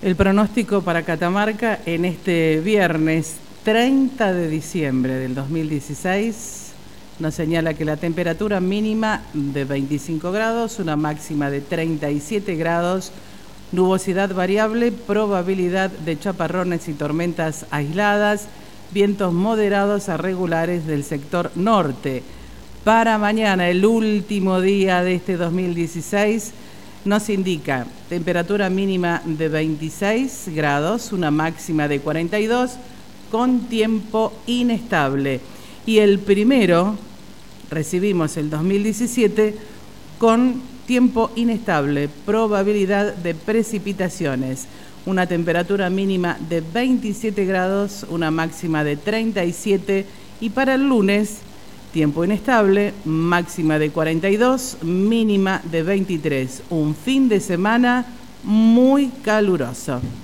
El pronóstico para Catamarca en este viernes 30 de diciembre del 2016 nos señala que la temperatura mínima de 25 grados, una máxima de 37 grados, nubosidad variable, probabilidad de chaparrones y tormentas aisladas, vientos moderados a regulares del sector norte. Para mañana, el último día de este 2016, nos indica temperatura mínima de 26 grados, una máxima de 42, con tiempo inestable. Y el primero, recibimos el 2017, con tiempo inestable, probabilidad de precipitaciones. Una temperatura mínima de 27 grados, una máxima de 37. Y para el lunes, tiempo inestable, máxima de 42, mínima de 23. Un fin de semana muy caluroso.